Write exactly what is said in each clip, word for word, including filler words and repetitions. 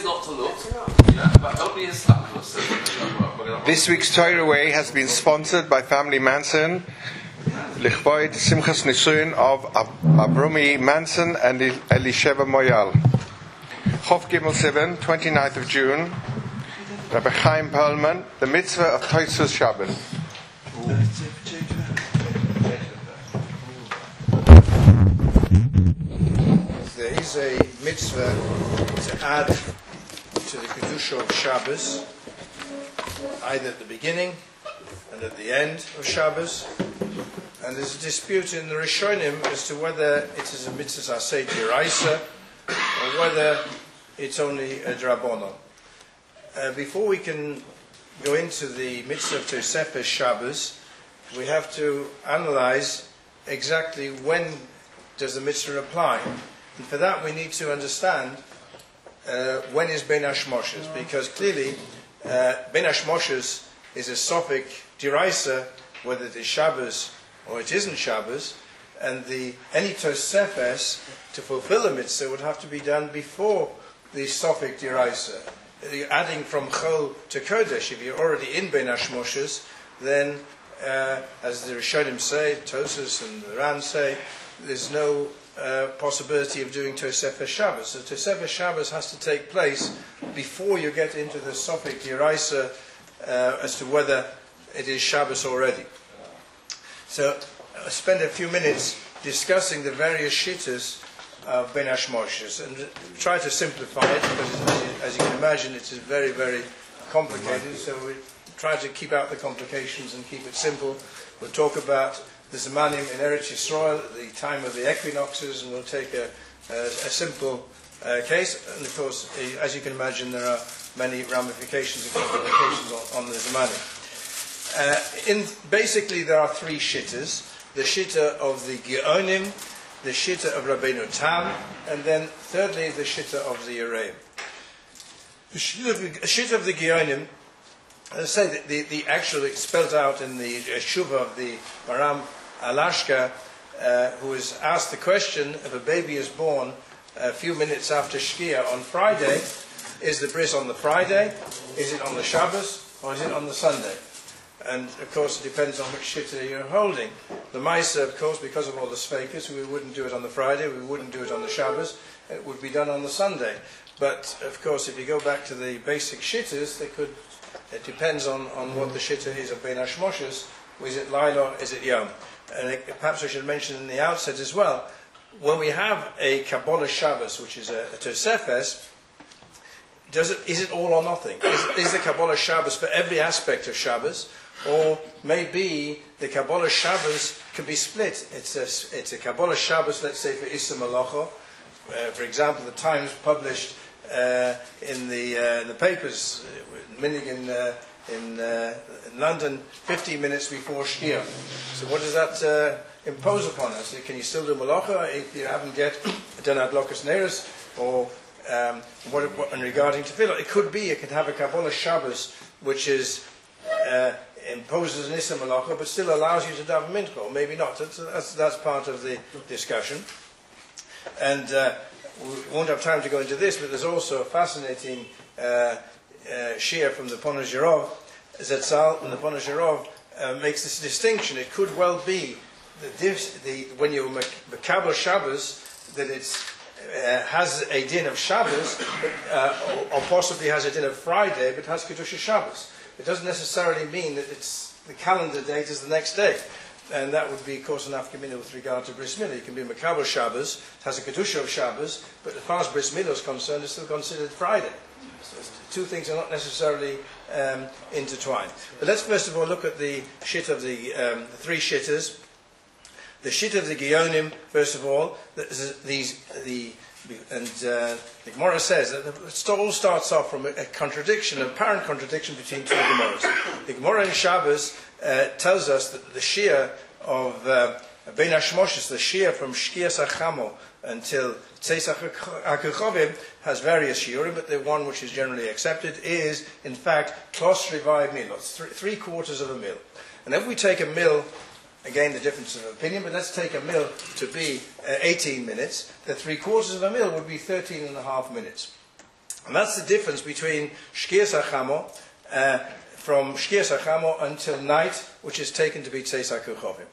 is not to look. Yeah, but don't be a slap. This week's Torah Away has been sponsored by Family Manson, Lichvoid Simchas Nisuin of Avrumi Manson and Elisheva Moyal. Chof Gimel seven, twenty-ninth of June, Rabbi Chaim Perlman, the mitzvah of Tosus Shabbat. There is a mitzvah to add to the Kedusha of Shabbos, either at the beginning and at the end of Shabbos. And there's a dispute in the Rishonim as to whether it is a mitzvah aseh d'oraisa or whether it's only a drabonon. Uh, before we can go into the mitzvah of Tosefes Shabbos, we have to analyze exactly when does the mitzvah apply. And for that we need to understand uh, when is Ben Hashmoshes, because clearly uh, Ben Hashmoshes is a sophic d'oraisa, whether it is Shabbos or it isn't Shabbos, and the any Tosefes to fulfill the mitzvah would have to be done before the sophic d'oraisa. Adding from Chol to Kodesh, if you're already in Ben Hashmoshes, then uh, as the Rishonim say, Tosus and the Ran say, there's no uh, possibility of doing Tosefes Shabbos. So Tosefes Shabbos has to take place before you get into the sophic d'oraisa uh, as to whether it is Shabbos already. So I'll spend a few minutes discussing the various shittas of Ben Hashmoshes and try to simplify it, because as you can imagine it is very, very complicated, so we try to keep out the complications and keep it simple. We'll talk about the Zemanim in Eretz Yisrael, the time of the equinoxes, and we'll take a, a, a simple uh, case. And of course, as you can imagine, there are many ramifications and complications on, on the Zemanim. Uh, in, basically, there are three shittas: the shitta of the Geonim, the shitta of Rabbeinu Tam, and then thirdly, the shitta of the Yereim. The shitta of the, shitta of the Geonim, as I say, the, the, the actual, it's spelled out in the uh, Shuvah of the Maram Alashka, uh, who was asked the question: if a baby is born a few minutes after Shkia on Friday, is the bris on the Friday, is it on the Shabbos, or is it on the Sunday? And of course it depends on which shitta you're holding. The Maisa, of course, because of all the sfeikus, we wouldn't do it on the Friday, we wouldn't do it on the Shabbos, it would be done on the Sunday. But of course if you go back to the basic shittas, they could, it depends on, on what the shitta is of Ben Hashmoshes. Is it Laila, is it Yom? And it, perhaps I should mention in the outset as well, when we have a Kabbalah Shabbos, which is a, a Tosefes, does it, is it all or nothing? Is, is the Kabbalah Shabbos for every aspect of Shabbos? Or maybe the Kabbalah Shabbos can be split. It's a, it's a Kabbalah Shabbos, let's say, for Issa Malacha. Uh, for example, the Times published uh, in, the, uh, in the papers, uh, Minig in, uh, in, uh, in London, fifteen minutes before Shkia. So what does that uh, impose upon us? Can you still do Malacha if you haven't yet done Adlokas Neris? Or um, what, what, and regarding Tefillah, it could be, it could have a Kabbalah Shabbos, which is... Uh, imposes an Issa Malacha, but still allows you to daven mincha, or maybe not. That's, that's, that's part of the discussion. And uh, we won't have time to go into this, but there's also a fascinating uh, uh, shir from the Ponesh Yerov, Zetzal, and the Ponesh Yerov uh, makes this distinction. It could well be that this, the, when you Mekabel Shabbos, that it's Uh, has a din of Shabbos, but, uh, or, or possibly has a din of Friday, but has Kedusha Shabbos. It doesn't necessarily mean that it's the calendar date is the next day. And that would be, of course, an afkamina with regard to Bris Milah. It can be a Mekabel Shabbos, it has a Kedusha of Shabbos, but as far as Bris Milah is concerned, it's still considered Friday. So two things are not necessarily um, intertwined. But let's first of all look at the shit of the, um, the three shittas. The shit of the Geonim, first of all, these, the, and uh, the Gemara says that it all starts off from a, a contradiction, an apparent contradiction between two Gemaras. The Gemara in Shabbos uh, tells us that the Shia of uh, Ben Hashmoshes, the Shia from Shkias HaChamo until Tzeis HaKuchovim, has various shiurim, but the one which is generally accepted is, in fact, Klos Rivai Mil, three quarters of a mil. And if we take a mil, again the difference of opinion, but let's take a mil to be uh, eighteen minutes, the three quarters of a mil would be thirteen and a half minutes. And that's the difference between Shkias HaChamo, uh, from Shkias HaChamo until night, which is taken to be Tzeis HaKerchovim.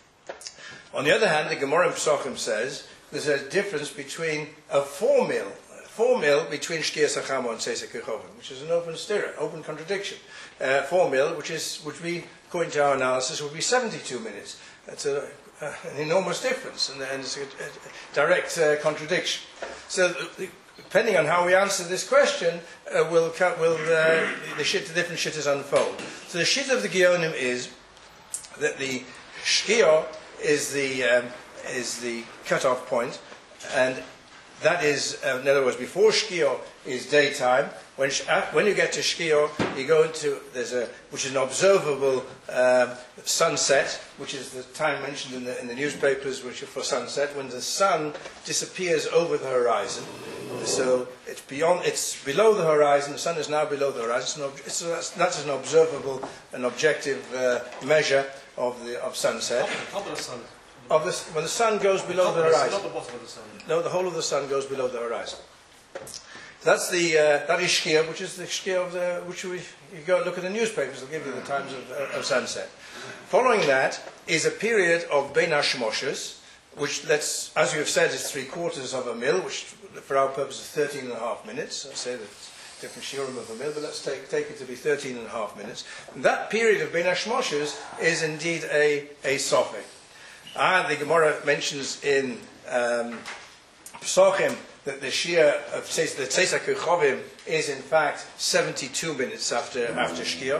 On the other hand, the Gemara in Pesachim says there's a difference between a four mil, four mil between Shkias HaChamo and Tzeis HaKerchovim, which is an open stira, open contradiction. Uh, four mil, which is, which we, according to our analysis, would be seventy-two minutes. That's a, uh, an enormous difference, and, and it's a, a direct uh, contradiction. So, the, depending on how we answer this question, uh, will will uh, the, shit, the different shittas unfold. So the shit of the Geonim is that the Shkia is the um, is the cut-off point, and that is, uh, in other words, before Shkia is daytime. When uh, when you get to Shkia, you go into there's a which is an observable um, sunset, which is the time mentioned in the in the newspapers, which are for sunset, when the sun disappears over the horizon. So it's beyond, it's below the horizon. The sun is now below the horizon. It's an, it's, that's an observable, an objective uh, measure of the of sunset. The top of the sun. Of the, when the sun goes below the horizon. Not the bottom of the sun. No, the whole of the sun goes below the horizon. That's the uh, that is Shkia, which is the Shkia of the which we you go look at the newspapers. They'll give you the times of, uh, of sunset. Following that is a period of Bein Hashmoshes, which let's, as you have said, is three quarters of a mil, which for our purpose is thirteen and a half minutes. I say that it's different shiurim of a mil, but let's take take it to be thirteen and a half minutes. And that period of Bein Hashmoshes is indeed a a sofik. And the Gemara mentions in um, Pesachim that the Shia of the Tzeis HaKerchovim is in fact seventy-two minutes after after Shkia.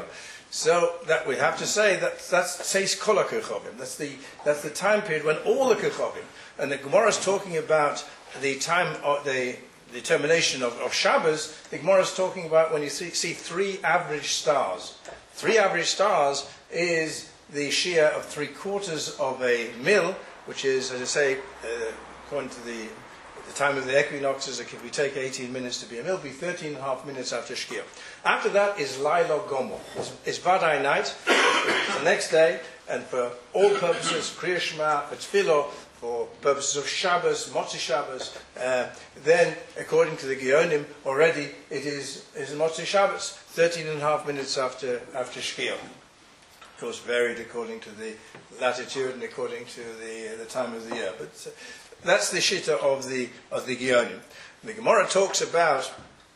So that we have to say that that's Tzeis Kol HaKerchovim. That's the that's the time period when all the Kerchovim, and the Gemara is talking about the time of the determination of, of Shabbos. The Gemara is talking about when you see, see three average stars. Three average stars is the Shia of three quarters of a mil, which is, as I say, uh, according to the the time of the equinoxes, if we take eighteen minutes to be a mil, be thirteen and a half minutes after Shkia. After that is Laila Gomo. It's, it's Vadai night, it's the next day, and for all purposes, Kriya Shema, for Tefillah, for purposes of Shabbos, Motzi Shabbos, uh, then, according to the Geonim, already it is, is Motzi Shabbos, thirteen and a half minutes after, after Shkia. Of course, varied according to the latitude and according to the, uh, the time of the year. But uh, that's the shitta of the of the Geonim. The Gemara talks about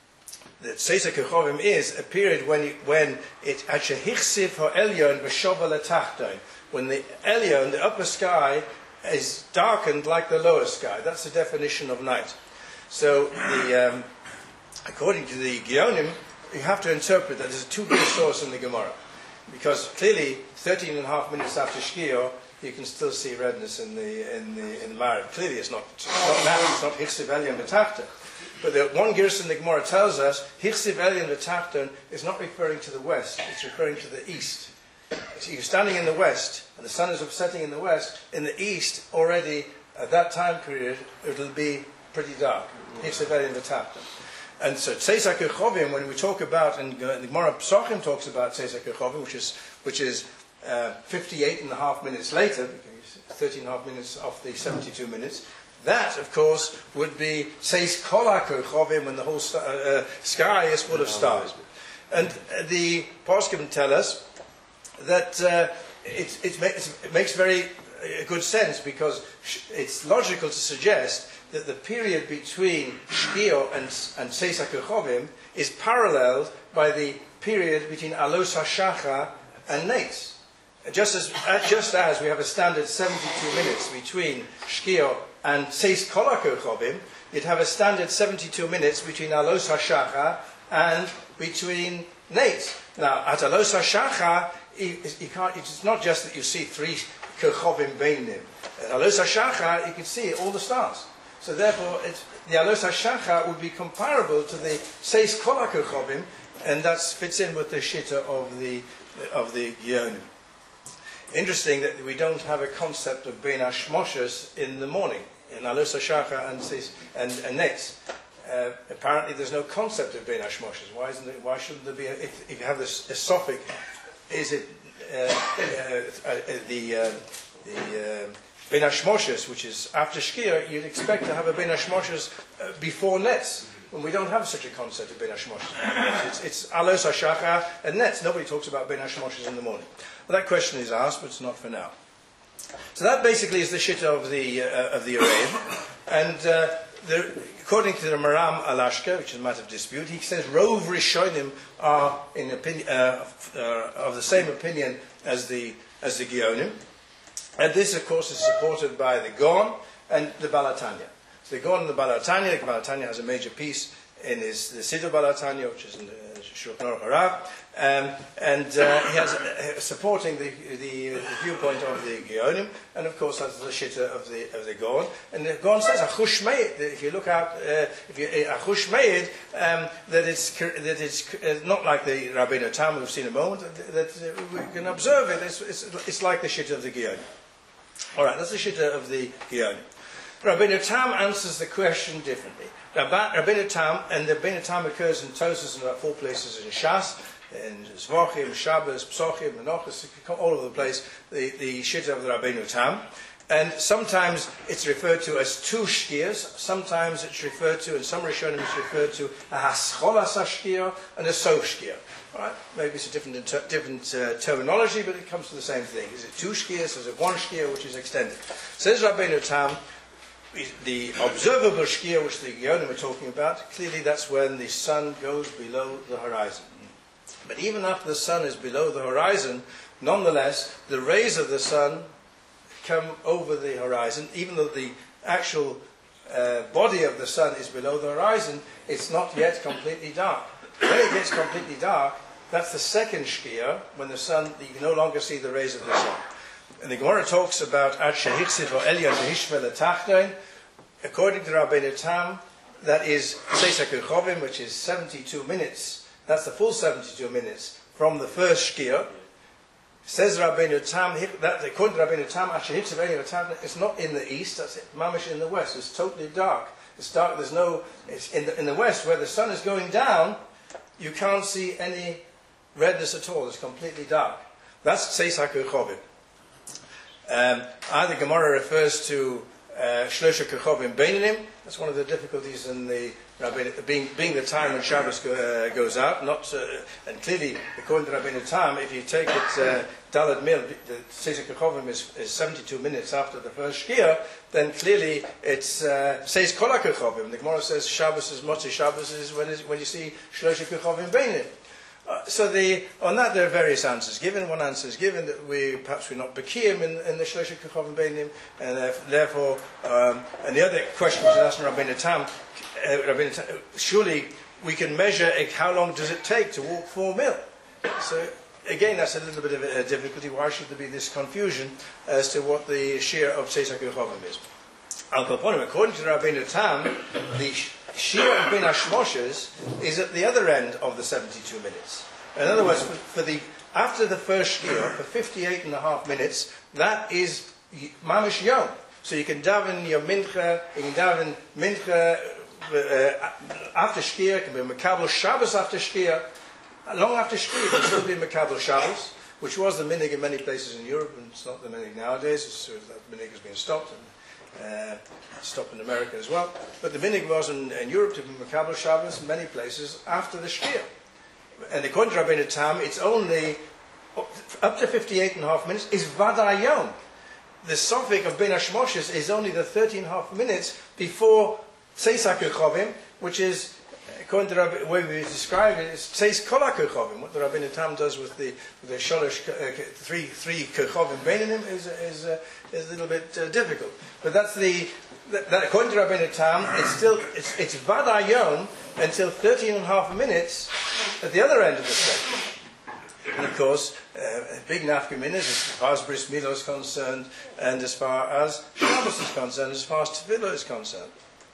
that Tzeis HaKerchovim is a period when it, when it actually hichsiv ha'elyon v'shova letachton, when the elyon, the upper sky, is darkened like the lower sky. That's the definition of night. So, the, um, according to the Geonim, you have to interpret that there's a two-bit source in the Gemara, because clearly thirteen and a half minutes after Shkia, you can still see redness in the in the in the Ma'ariv. Clearly, it's not it's not now, it's not Hichsiv Elyon B'Tachton. But the one Gerson in the Gemara tells us Hichsiv Elyon B'Tachton is not referring to the west; it's referring to the east. So you're standing in the west, and the sun is setting in the west. In the east, already at that time period, it'll be pretty dark. Hichsiv Elyon B'Tachton. And so Tzeis HaKerchovim, when we talk about, and the Gemara Pesachim talks about Tzeis HaKerchovim, which is which is Uh, fifty-eight and a half minutes later, thirteen and a half minutes off the seventy-two minutes, that, of course, would be Tzeis Kol HaKerchovim, when the whole st- uh, sky is full of stars. And uh, the Poskim tell us that uh, it, it, ma- it makes very uh, good sense, because sh- it's logical to suggest that the period between Shkia and, and Tzeis HaKerchovim is paralleled by the period between Alos HaShachar and Nates. Just as, uh, just as we have a standard seventy-two minutes between Shkia and Tzeis Kol HaKerchovim, you'd have a standard seventy-two minutes between Alos HaShachar and between Nates. Now, at Alos HaShachar, you, you can't, it's not just that you see three Kerchovim Beinim. At Alos HaShachar, you can see all the stars. So therefore, it's, the Alos HaShachar would be comparable to the Tzeis Kol HaKerchovim, and that fits in with the shitta of the of the Geonim. Interesting that we don't have a concept of Bein Hashmoshes in the morning, in Alos HaShachar and and, and Netz. Uh, apparently there's no concept of Bein Hashmoshes. Why isn't it, why shouldn't there be, a, if, if you have this a suffix, is it uh, uh, uh, the, uh, the uh, Bein Hashmoshes, which is after Shkia, you'd expect to have a Bein Hashmoshes uh, before Netz. when we don't have such a concept of Ben Hashmoshes. It's, it's Alos HaShachar and Netz. Nobody talks about Ben Hashmoshes in the morning. Well, that question is asked, but it's not for now. So that basically is the shitta of the uh, of the Araim. And uh, the, according to the Maram Alashka, which is a matter of dispute, he says Rov Rishonim are in opinion, uh, uh, of the same opinion as the as the Geonim. And this, of course, is supported by the Gaon and the Balatanya. So the Gaon and the Balatanya, the Balatanya has a major piece in his the Siddur Balatanya, which is in the Shulchan Aruch Harav, um, and uh, he has uh, supporting the, the, the viewpoint of the Geonim, and of course that's the shitta of the of the Gaon. And the Gaon says Achush Meid. If you look out, uh, if you Achush Meid, um, that it's that it's uh, not like the Rabbeinu Tam we've seen a moment. That, that uh, we can observe it. It's, it's, it's like the shitta of the Geonim. All right, that's the shitta of the Geonim. Rabbeinu Tam answers the question differently. Rabbeinu Tam, and the Rabbeinu Tam occurs in Tosfos in about four places in Shas, in Zvachim, Shabbos, Psochim, Menachos, all over the place, the, the shitta of the Rabbeinu Tam. And sometimes it's referred to as two shkias, sometimes it's referred to, in some Rishonim it's referred to a hascholas shkia and a sof shkia. Right? Maybe it's a different, inter- different uh, terminology, but it comes to the same thing. Is it two shkias, is it one shkia, which is extended? Says Rabbeinu Tam, the observable shkia which the Geonim are talking about, clearly that's when the sun goes below the horizon. But even after the sun is below the horizon, nonetheless, the rays of the sun come over the horizon. Even though the actual uh, body of the sun is below the horizon, it's not yet completely dark. When it gets completely dark, that's the second shkia, when the sun, you can no longer see the rays of the sun. And the Gemara talks about Ad Shehitzit or Elyon Hishvel Tachton. According to Rabbeinu Tam, that is Seisa Kechovim, which is seventy-two minutes. That's the full seventy-two minutes from the first shkia. Says Rabbeinu Tam, that according to Rabbeinu Tam, Ad Shehitzit or Elyon Tachton, it's not in the east, that's it, mamish in the west. It's totally dark. It's dark. There's no. It's in the in the west where the sun is going down. You can't see any redness at all. It's completely dark. That's Seisa Kechovim. Um, either Gemara refers to Shlosha Kechovim Beinanim. That's one of the difficulties in the Rabbeinu, being being the time when Shabbos go, uh, goes out. Not uh, and clearly, according to Rabbeinu Tam, if you take it uh, Dalad Mil, the Seisa Kechovim is, is seventy-two minutes after the first shkia. Then clearly it's uh, says Kol Kechovim. The Gemara says Shabbos is Motzi Shabbos is when is when you see Shlosha Kechovim Beinanim. Uh, so the, on that there are various answers given. One answer is given that we perhaps we're not Bekiyim in, in the Shlosha Kechovim Beinim, and uh, therefore, um, and the other question was asked from Rabbeinu Tam, uh, Rabbeinu Tam, surely we can measure uh, how long does it take to walk four mil. So again, that's a little bit of a, a difficulty. Why should there be this confusion as to what the shear of Seisa Kechovim is? According to Rabbeinu Tam, the Shir of Ben Hashmoshes is at the other end of the seventy-two minutes. In other words, for, for the after the first shir, for fifty-eight and a half minutes, that is mamish yom. So you can daven your mincha, you can daven mincha uh, after shir, it can be Mekabel Shabbos after shir. Long after shir, it can still be Mekabel Shabbos, which was the minig in many places in Europe, and it's not the minig nowadays. It's, that minig has been stopped. And, Uh, stopped in America as well. But the minig was in, in Europe to be Mekabel Shabbos in many places after the shkia. And according to Rabbeinu Tam, it's only up to fifty-eight and a half minutes is Vaday Yom. The suffix of Ben Hashmoshes is only the thirteen and a half minutes before Seisa Kechovim, which is, according to the way we describe it, is Seis Kol Kechovim. What the Rabbeinu Tam does with the with the sholosh uh, three three Kechovim Beinanim is is uh, is a little bit uh, difficult. But that's the that, that according to Rabbeinu Tam, it's still it's it's Vaday Yom until thirteen and a half minutes at the other end of the spectrum. And of course, uh, a big nafkaminas as far as Bris Milah is concerned, and as far as Shabbos is concerned, as far as Tefillah is concerned.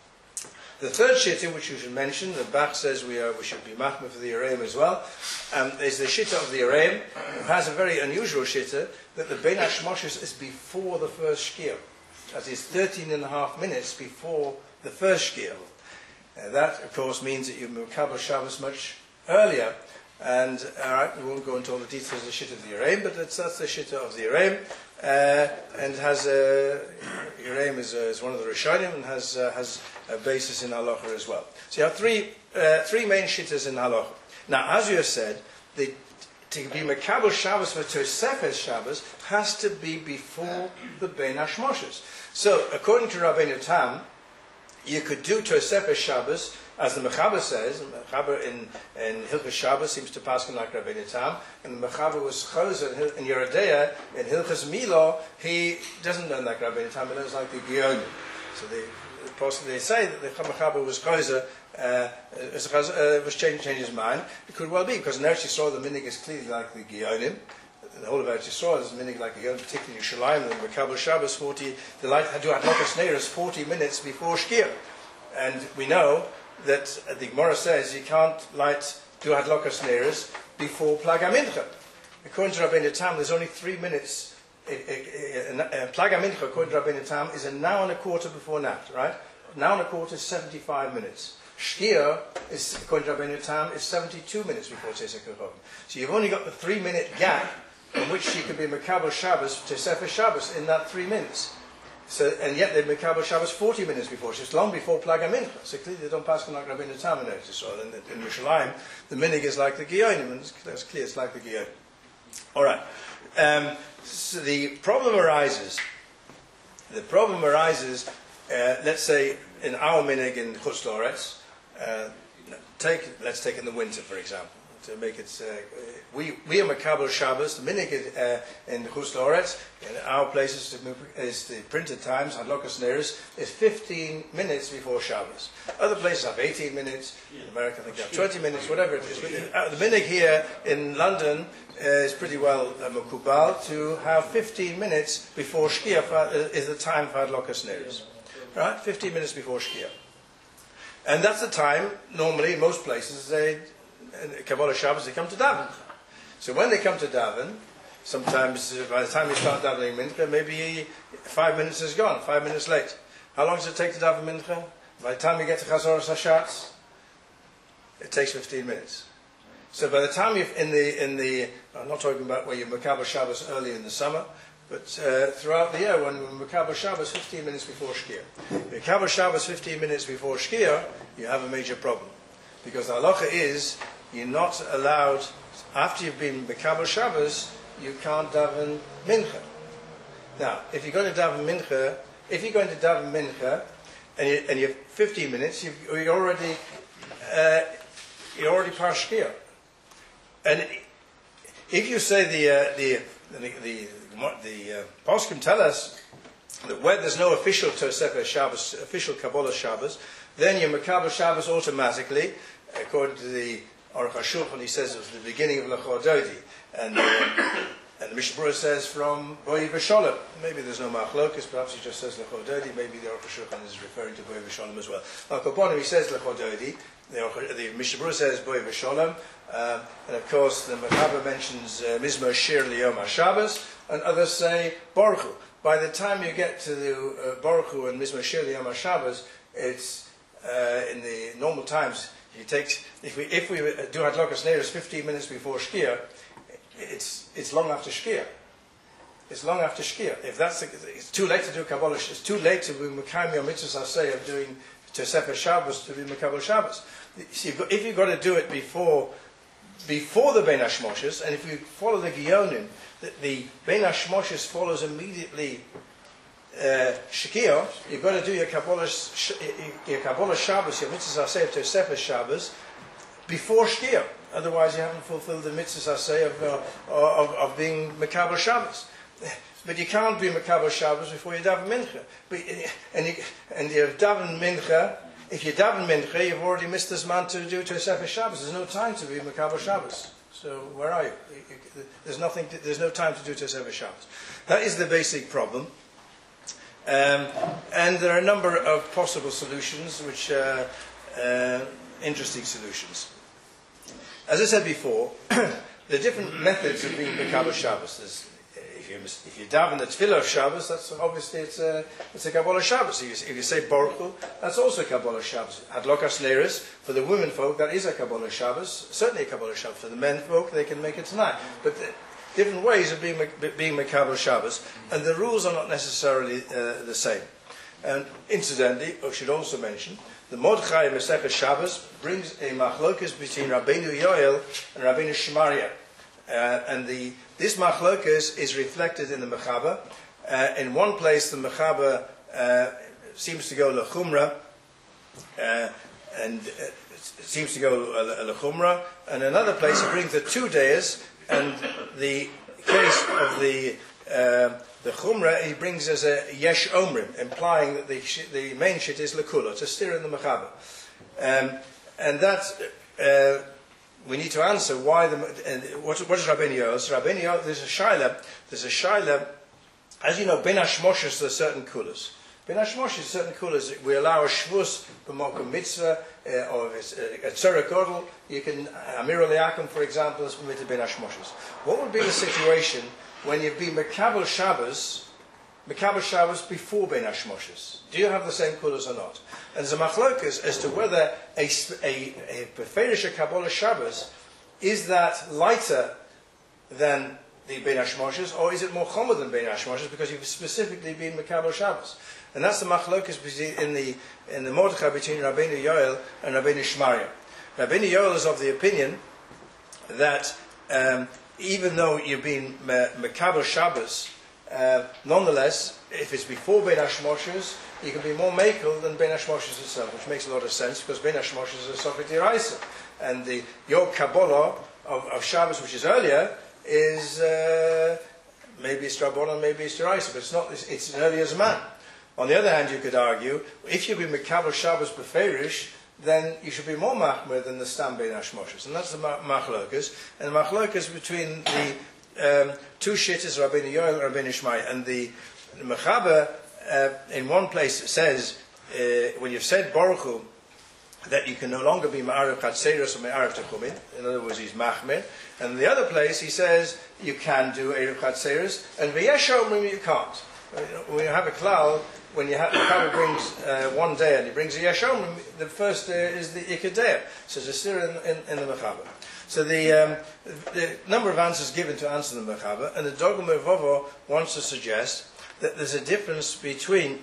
The third shitta, which you should mention, the Bach says we are we should be machmir for the Araim as well, um, is the shitta of the Araim, who has a very unusual shitta that the Ben Hashmoshes is before the first shkia. That is thirteen and a half minutes before the first shkia. Uh, that, of course, means that you Mekabel Shabbos much earlier. And all right, we won't go into all the details of the shitta of the Araim, but that's, that's the shitta of the Araim. uh, and has a, Yereim is, uh, is one of the Rishonim and has, uh, has a basis in halacha as well. So you have three, uh, three main shittas in halacha. Now, as you have said, the, to be Mekabel Shabbos for Tosefes Shabbos has to be before the Bein Hashmoshes. So, according to Rabbeinu Tam, you could do Tosefes Shabbos, as the Mechaber says. The Mechaber in, in Hilchos Shabbos seems to pass like Rabbeinu Tam, and the Mechaber was Choser in Yerodea, in Hilchos Milo, he doesn't learn like Rabbeinu Tam, but learns like the Geonim. So they, they say that the Mechaber was Choser, uh, uh, was changed, changed his mind. It could well be, because in Eretz Yisrael the minig is clearly like the Geonim. The whole of Eretz Yisrael is minig like the Geonim, particularly in Yerushalayim, the Mekabel Shabbos, forty, the light had to have Lokas Neiros forty minutes before Shkia. And we know that uh, the Gemara says you can't light Duhat Lokas Neiros before Plag HaMincha. According to Rabbeinu Tam, there's only three minutes. Plag HaMincha, according to Rabbeinu Tam, is an hour and a quarter before Nat, right? An hour and a quarter is seventy-five minutes. Shkia, is, according to Rabbeinu Tam, is seventy-two minutes before Tzesek HaChovim. So you've only got the three-minute gap in which you can be Mekabel Shabbos, Tosefes Shabbos, in that three minutes. So, and yet they're Mekabel Shabbos forty minutes before, so it's long before Plag HaMincha. So clearly they don't pass like Rabbeinu Tam in Eretz Yisrael. In, in Yerushalayim, the minig is like the Geonim, and it's clear it's like the Geonim. All right. Um, so the problem arises. The problem arises. Uh, let's say in our minig in Chutz La'aretz, uh, take let's take in the winter for example. To make it, uh, we we are Mekabel Shabbos. The minig uh, in Chutz La'aretz, in our places is the printed times Hadlokas Neiros is fifteen minutes before Shabbos. Other places have eighteen minutes. In America, I think they have twenty minutes, whatever it is. Uh, the minig here in London uh, is pretty well uh, Mekubal to have fifteen minutes before Shkia uh, is the time for Hadlokas Neiros. Right, fifteen minutes before Shkia, and that's the time normally in most places they. In Kabbalah Shabbos, they come to daven. So when they come to daven, sometimes uh, by the time you start davening mincha, maybe five minutes is gone, five minutes late. How long does it take to daven mincha? By the time you get to Chazoros Hashatz, it takes fifteen minutes. So by the time you're in the in the, I'm not talking about where you're Mekabel Shabbos early in the summer, but uh, throughout the year when we're Mekabel Shabbos fifteen minutes before Shkia. Mekabel Shabbos fifteen minutes before Shkia, you have a major problem, because the halacha is. You're not allowed, after you've been Mekabel Shabbos, you can't daven mincha. Now, if you're going to daven mincha, if you're going to daven mincha, and, you, and you have fifteen minutes, you've, you're already, uh, you're already past Shkia. And if you say the uh, the the the, the uh, poskim tell us that where there's no official Tosefes Shabbos, official Kabbalah Shabbos, then you're Mekabel Shabbos automatically, according to the Aruch HaShulchan, he says it was the beginning of Lecho Dodi, and uh, and the Mishnah Berurah says from Boi V'Sholem. Maybe there's no Machlokas, perhaps he just says Lecho Dodi. Maybe the Aruch HaShulchan is referring to Boi V'Sholem as well. Al Koponim, he says Lecho Dodi. The, the Mishnah Berurah says Boi V'Sholem, um, and of course the Mechaber mentions uh, Mizmor Shir Liyom HaShabbos, and others say Baruch Hu. By the time you get to the uh, Baruch Hu and Mizmor Shir Liyom HaShabbos, it's uh, in the normal times. You take, if we if we do Hadlokas Neiros fifteen minutes before Shkia, it's it's long after Shkia. It's long after Shkia. If that's the, it's too late to do Kabbalah. It's too late to be Mekayim Yom Mitzvos Aseh of doing Tosefes Shabbos to be Mekabel Shabbos. See, if you've got to do it before before the Bein Hashmoshes, and if you follow the Geonim, the, the Bein Hashmoshes follows immediately. Uh, Shkia, you've got to do your Kabbalah, your Kabbalah Shabbos, your Mitzvah Aseh to Tosefes Shabbos before Shkia. Otherwise, you haven't fulfilled the Mitzvah Aseh of, uh, of, of being Mekabel Shabbos. But you can't be Mekabel Shabbos before you daven Mincha. But, and you and you daven Mincha. If you daven Mincha, you've already missed this man to do Tosefes Shabbos. There's no time to be Mekabel Shabbos. So where are you? There's nothing. To, there's no time to do Tosefes Shabbos. That is the basic problem. Um, and there are a number of possible solutions, which are uh, interesting solutions. As I said before, there are different methods of being Mekabel Shabbos. There's, if you if you daven the Tefillah of Shabbos, that's obviously it's a it's a Kabbalah Shabbos. If you, if you say Baruch Hu, that's also a Kabbalah Shabbos. Hadlokas Neiros for the women folk, that is a Kabbalah Shabbos. Certainly a Kabbalah Shabbos for the men folk, they can make it tonight. But the, different ways of being being Mekabel Shabbos, and the rules are not necessarily uh, the same. And incidentally, I should also mention, the Mordechai Masechet Shabbos brings a machlokas between Rabbeinu Yoel and Rabbeinu Shemaria. Uh, and the, this machlokas is reflected in the Mechaber. Uh, in one place, the Mechaber uh, seems to go lechumra, uh, and uh, it seems to go lechumra. And another place, he brings the two days, and the case of the uh, the chumra he brings as a yesh omrim, implying that the the main shit is lekula, to stir in the Mechaber. Um, and that. Uh, We need to answer why the uh, what, what is Rabbeinu Yoel? So Rabbeinu Yoel, there's a shaila. There's a shaila. As you know, ben hashmoshes there are certain kulas. Ben hashmoshes certain kulas. We allow a shvus b'mokum mitzvah uh, or a tzara godel. You can amir le'akum, for example, is permitted ben hashmoshes. What would be the situation when you've been mekabel Shabbos, mekabel Shabbos before ben hashmoshes? Do you have the same kulas or not? And there's a machlokas as to whether a a a beferish Kabbalah Shabbos is that lighter than the Ben Hashmoshes, or is it more chomer than Ben Hashmoshes because you've specifically been Mekabel Shabbos? And that's the machlokas in the in the Mordechai between Rabbeinu Yoel and Rabbeinu Shemaria. Rabbeinu Yoel is of the opinion that um, even though you've been Mekabel Shabbos, uh, nonetheless, if it's before Ben Hashmoshes, you can be more makel than Ben Hashmoshes itself, which makes a lot of sense because Ben Hashmoshes is a Sofet Diraisa, and the your Kabbalah of, of Shabbos, which is earlier, is uh, maybe it's Drabonon, maybe it's Diraisa, but it's not. It's, it's an earlier Zman. On the other hand, you could argue if you be Mekabel Shabbos beferish, then you should be more machmer than the Stam Ben Hashmoshes, and that's the machlokas. And the machlokas between the um, two shittas, Rabbeinu Yoel and Rabbeinu Shemaria, and the, the Mechaber. Uh, in one place it says, uh, when you've said Baruch Hu, that you can no longer be Ma'arif Chatzeros or Ma'arif Techumin. In other words, he's Machmir. And in the other place he says, you can do Erev Chatzeros, and V'yesh Omrim you can't. When you have a cloud, when you have, the Kabbalah brings uh, one day and he brings a Yesh Omrim, the first day is the Ikadeh. So it's still in, in, in the Mechaber. So the, um, the number of answers given to answer the Mechaber, and the Dogma Vovo wants to suggest that there's a difference between,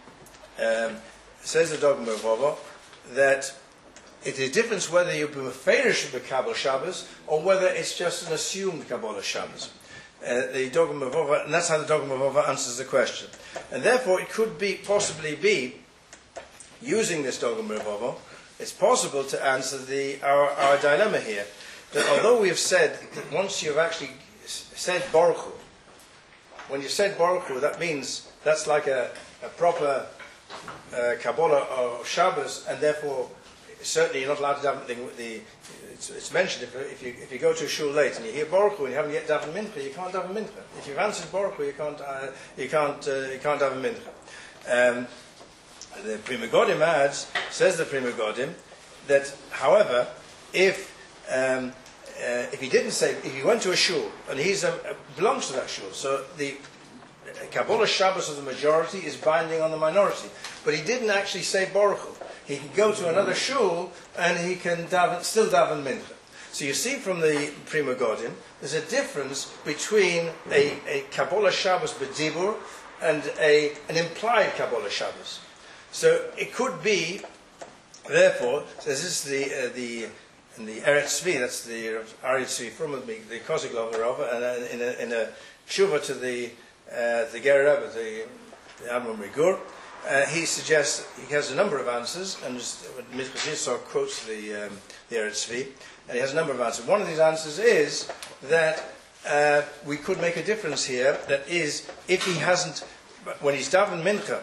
um, says the Dogma Vovo, that it is a difference whether you be meferish of the Kabbalah Shabbos or whether it's just an assumed Kabbalah Shabbos. Uh, the Dogma Vovo, and that's how the Dogma Vovo answers the question. And therefore, it could be possibly be using this Dogma Vovo. It's possible to answer the our, our dilemma here. That although we have said that once you've actually said Baruch Hu, when you said Baruch Hu, that means that's like a, a proper uh, Kabbalah of Shabbos, and therefore certainly you're not allowed to daven the, the it's, it's mentioned if, if you if you go to a shul late and you hear Baruch Hu and you haven't yet daven mincha, you can't daven mincha. If you've answered Baruch Hu, you can't uh, you can't uh, you can't daven mincha. Um, the Pri Megadim adds, says the Pri Megadim, that however, if um, Uh, if he didn't say, if he went to a shul, and he um, belongs to that shul, so the Kabbalah Shabbos of the majority is binding on the minority, but he didn't actually say Baruch Hu. He can go to another shul, and he can daven, still daven mincha. So you see from the Pri Megadim, there's a difference between a, a Kabbalah Shabbos b'dibur and a, an implied Kabbalah Shabbos. So it could be, therefore, so this is the, uh, the in the Eretz Tzvi, that's the Aretz Tzvi from the Koziglover Rova, and in a, in a tshuva to the uh, the Ger Rebbe, the, the Admon Rigur, uh, he suggests he has a number of answers, and Mizrahi quotes the um, the Eretz Tzvi, and he has a number of answers. One of these answers is that uh, we could make a difference here. That is, if he hasn't, when he's daven mincha,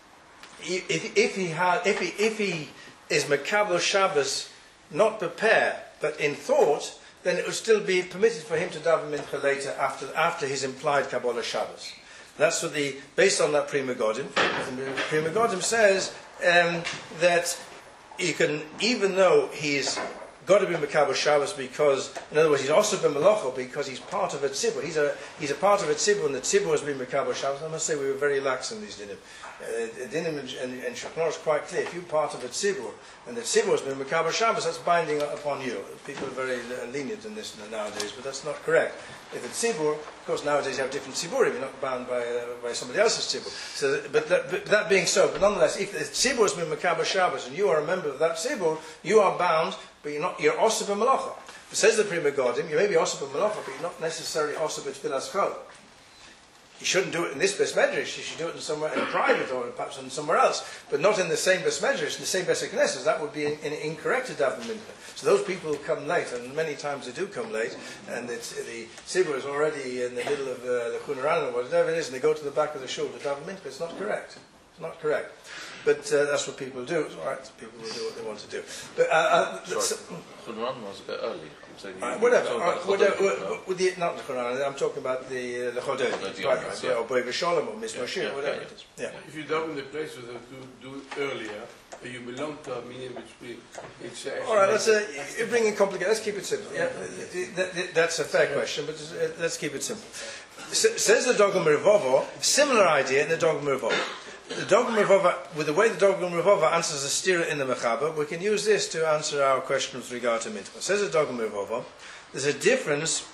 if if he ha, if he if he is mekabel Shabbos, not prepare, but in thought, then it would still be permitted for him to daven mincha later after after his implied Kabbalah Shabbos. That's what the based on that Pri Megadim. The Pri Megadim says um, that you can, even though he's got to be Makabel Shabbos because, in other words, he's also been Malacha because he's part of a tzibur. He's a he's a part of a tzibur, and the tzibur has been Makabel Shabbos. I must say we were very lax in these dinim. Uh, dinim and, and, and Shulchan Aruch is quite clear. If you're part of a tzibur, and the tzibur has been Makabel Shabbos, that's binding upon you. People are very lenient in this nowadays, but that's not correct. If it's tzibur, of course, nowadays you have different tziburim. You're not bound by uh, by somebody else's tzibur. So, but that, but that being so, but nonetheless, if the tzibur has been Makabel Shabbos and you are a member of that tzibur, you are bound, but you're not. You're osib b'malacha. It says the Pri Megadim, you may be osib b'malacha, but you're not necessarily osib b'tfilas chol. You shouldn't do it in this Beis Medrash. You should do it in somewhere in private or perhaps in somewhere else, but not in the same Beis Medrash, in the same Beis Knesset. That would be in, in incorrect to daven mincha. So those people who come late, and many times they do come late, and it's, the tzibur is already in the middle of uh, the Chunaran or whatever it is, and they go to the back of the shul to daven mincha. It's not correct. It's not correct. But uh, that's what people do. It's all right. People will do what they want to do. But uh, uh, Sorry, Chunaran was a bit early. Uh, whatever, uh, whatever uh, with the, not the Quran, I'm talking about the uh, the Chodod, right, right, yeah, or Boiva Shalom, or Miss Moshe, yeah, whatever yeah, it is. Yeah. If you don't in the place with them to do it earlier, you belong to a meaning which it's uh, All right, let's uh, you bring in complicated. Let's keep it simple. Yeah, that, that, that's a fair question, but uh, let's keep it simple. S- says the Dogma Revova, similar idea in the Dogma Revova. The Dogma Revova, with the way the Dogma Revova answers the stira in the Mechaber, we can use this to answer our question with regard to mincha. Says the Dogma Revova, there's a difference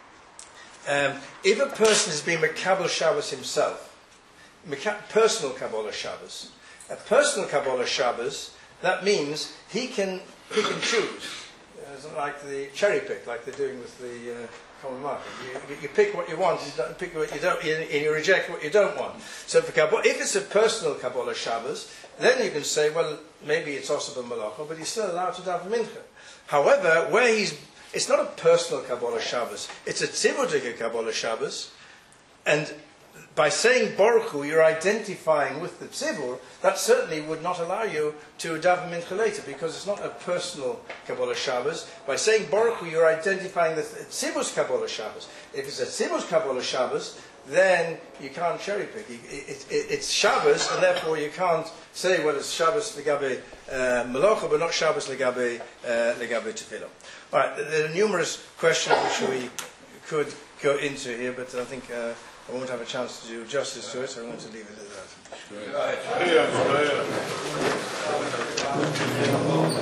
um, if a person has been Makabel Shabbos himself, Meka- personal Kabbalah Shabbos. A personal Kabbalah Shabbos, that means he can he can choose. It's like the cherry pick, like they're doing with the uh, common market. You, you pick what you want, you don't pick what you don't, and you reject what you don't want. So for Kabbalah, if it's a personal Kabbalah Shabbos, then you can say, well, maybe it's also a malacha, but he's still allowed to daven mincha. However, where he's it's not a personal Kabbalah Shabbos, it's a tzibur Kabbalah Shabbos, and by saying Baruch Hu, you're identifying with the tzibur, that certainly would not allow you to daven mincha later, because it's not a personal Kabbalah Shabbos. By saying Baruch Hu, you're identifying the tzibur's Kabbalah Shabbos. If it's a tzibur's Kabbalah Shabbos, then you can't cherry pick. It, it, it, it's Shabbos, and therefore you can't say, well, it's Shabbos legabe uh, melacha, but not Shabbos legabe uh, legabe tefillah. All right, there are numerous questions which we could go into here, but I think uh, I won't have a chance to do justice to it, so I'm going to leave it at that. Sure.